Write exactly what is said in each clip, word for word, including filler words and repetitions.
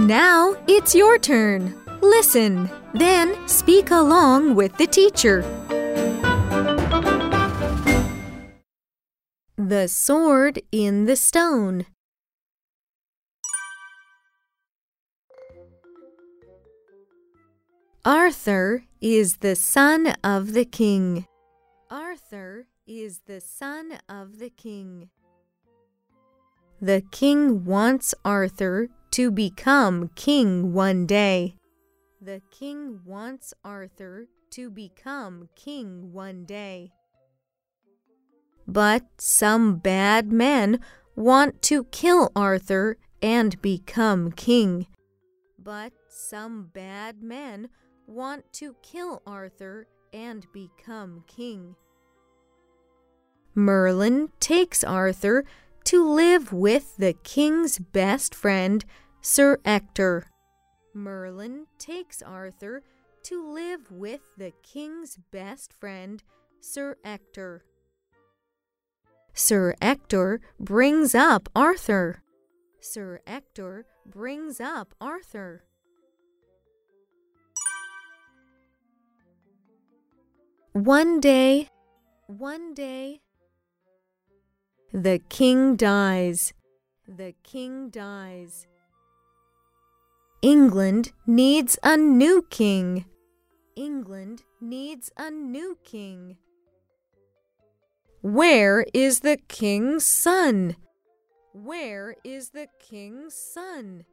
Now it's your turn. Listen, then speak along with the teacher. The sword in the stone. Arthur is the son of the king. Arthur is the son of the king. The king wants Arthur to become king one day. The king wants Arthur to become king one day. But some bad men want to kill Arthur and become king. But some bad men want to kill Arthur and become king. Merlin takes Arthur to live with the king's best friend, Sir Ector. Merlin takes Arthur to live with the king's best friend, Sir Ector. Sir Ector brings up Arthur. Sir Ector brings up Arthur. One day, one day, the king dies. The king dies. England needs a new king. England needs a new king. Where is the king's son? Where is the king's son?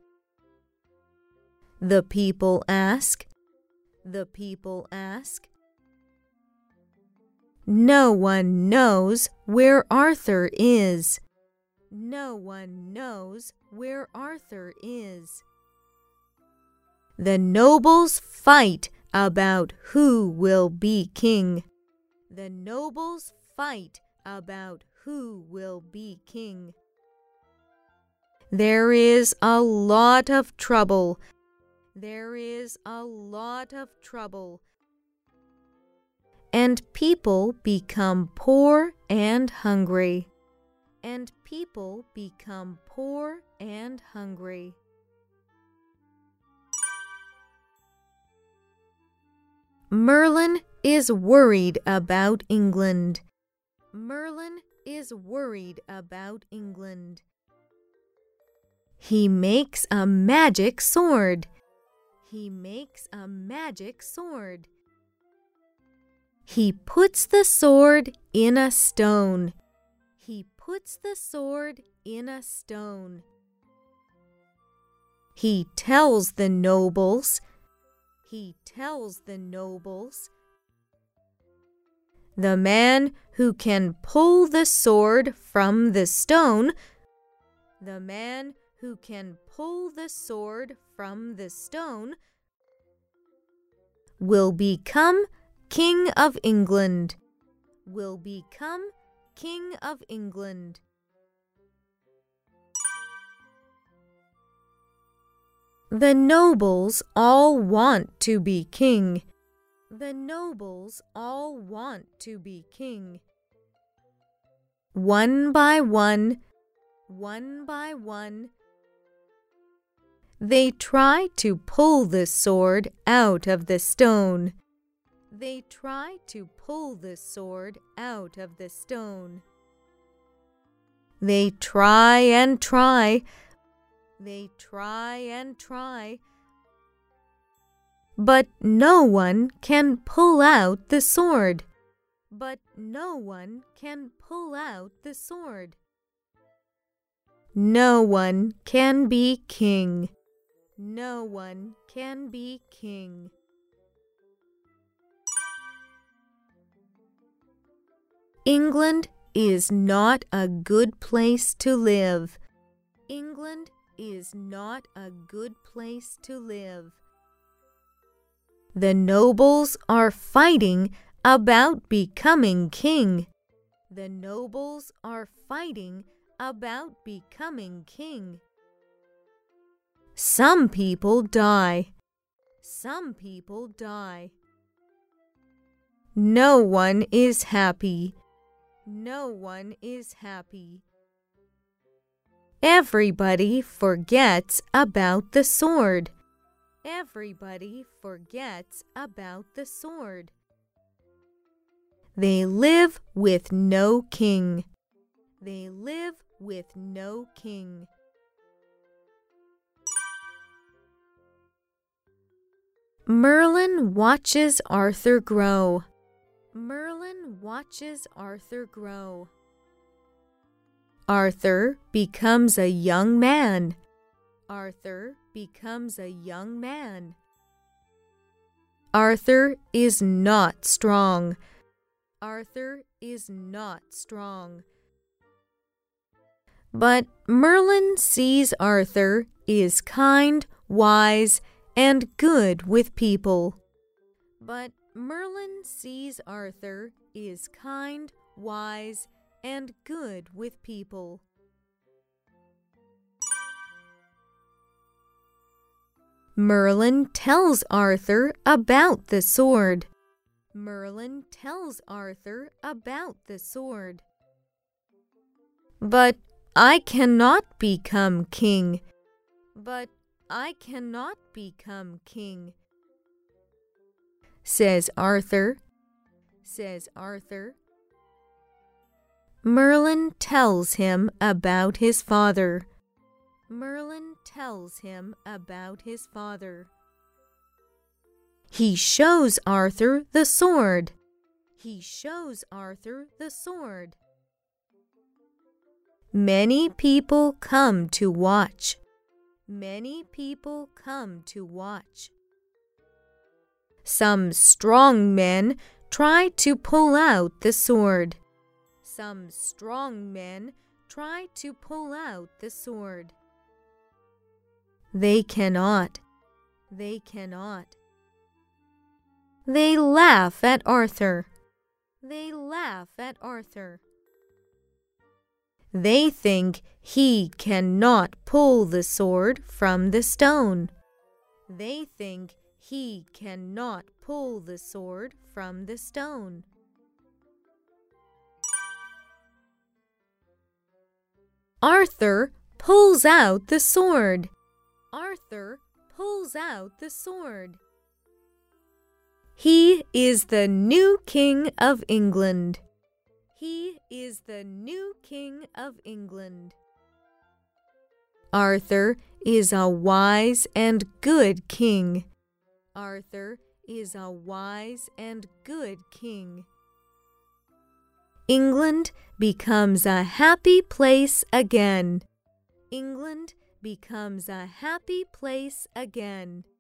The people ask. The people ask. No one knows where Arthur is. No one knows where Arthur is. The nobles fight about who will be king. The nobles fight about who will be king. There is a lot of trouble. There is a lot of trouble. And people become poor and hungry. And people become poor and hungry. Merlin is worried about England. Merlin is worried about England. He makes a magic sword. He makes a magic sword. He puts the sword in a stone. He puts the sword in a stone. He tells the nobles. He tells the nobles. The man who can pull the sword from the stone, the man who can pull the sword from the stone will become King of England, will become King of England. The nobles all want to be king. The nobles all want to be king. One by one, one by one, they try to pull the sword out of the stone. They try to pull the sword out of the stone. They try and try. They try and try. But no one can pull out the sword. But no one can pull out the sword. No one can be king. No one can be king. England is not a good place to live. England is not a good place to live. The nobles are fighting about becoming king. The nobles are fighting about becoming king. Some people die. Some people die. No one is happy. No one is happy. Everybody forgets about the sword. Everybody forgets about the sword. They live with no king. They live with no king. Merlin watches Arthur grow. Merlin watches Arthur grow. Arthur becomes a young man. Arthur becomes a young man. Arthur is not strong. Arthur is not strong. But Merlin sees Arthur is kind, wise, and good with people. But Merlin sees Arthur is kind, wise, and good with people. Merlin tells Arthur about the sword. Merlin tells Arthur about the sword. But I cannot become king. But I cannot become king. Says Arthur. Says Arthur. Merlin tells him about his father. Merlin tells him about his father. He shows Arthur the sword. He shows Arthur the sword. Many people come to watch. Many people come to watch. Some strong men try to pull out the sword. Some strong men try to pull out the sword. They cannot. They cannot. They laugh at Arthur. They laugh at Arthur. They think he cannot pull the sword from the stone. They think he cannot pull the sword from the stone. Arthur pulls out the sword. Arthur pulls out the sword. He is the new king of England. He is the new king of England. Arthur is a wise and good king. Arthur is a wise and good king. England becomes a happy place again. England becomes a happy place again.